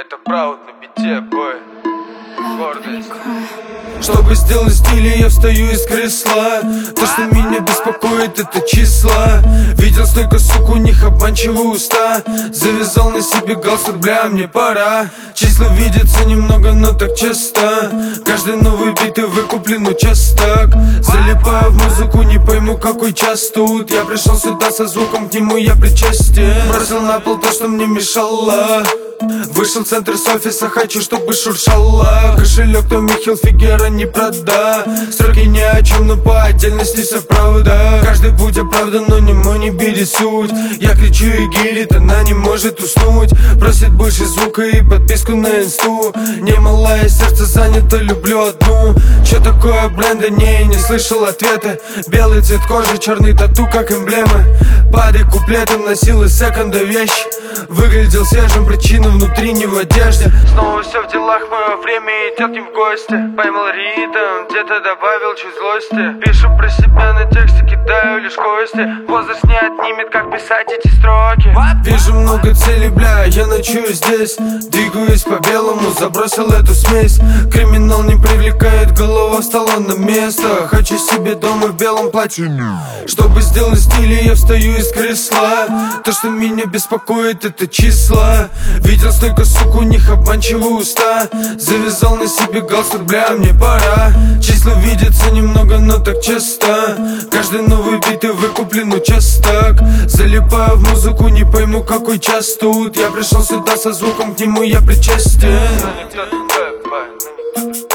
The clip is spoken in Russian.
Это Proud на бите, бой. Гордость. Чтобы сделать стиль, я встаю из кресла. То, что меня беспокоит, это числа. Видел столько сук, у них обманчивые уста. Завязал на себе галстук, бля, мне пора. Числа видятся немного, но так часто. Каждый новый бит и выкуплен участок. Залипаю в музыку, не пойму, какой час тут. Я пришел сюда со звуком, к нему я причастен. Бросил на пол то, что мне мешало. Вышел в центр с офиса, хочу, чтобы шуршало. Кошелек Томми Хилфигера не прода. Строки ни о чем, но по отдельности все правда. Каждый путь оправдан, но не мой, не бери суть. Я кричу и гирит, она не может уснуть. Просит больше звука и подписку на инсту. Немалое сердце занято, люблю одну. Че такое бренда? Не слышал ответа. Белый цвет кожи, черный тату, как эмблема. Падай куплетом, носил из секонда вещь. Выглядел свежим, причина внутри, не в одежде. Снова все в делах, мое время идет не в гости. Поймал ритм, где-то добавил чуть злости. Пишу про себя на тексте, кидаю лишь кости. Возраст не отнимет, как писать эти строки. Вижу много целей, бля, я ночую здесь. Двигаюсь по белому, забросил эту смесь. Криминал не привлекает, голова встала на место. Хочу себе дома в белом платье. Чтобы сделать стиль, я встаю из кресла. То, что меня беспокоит, это числа. Видел столько сук, у них обманчивые уста. Завязал на себе галстук, бля, мне пора. Числа видятся немного, но так часто. Каждый новый бит и выкуплен участок. Залипаю в музыку, не пойму, какой час тут. Я пришел сюда со звуком, к нему я причастен.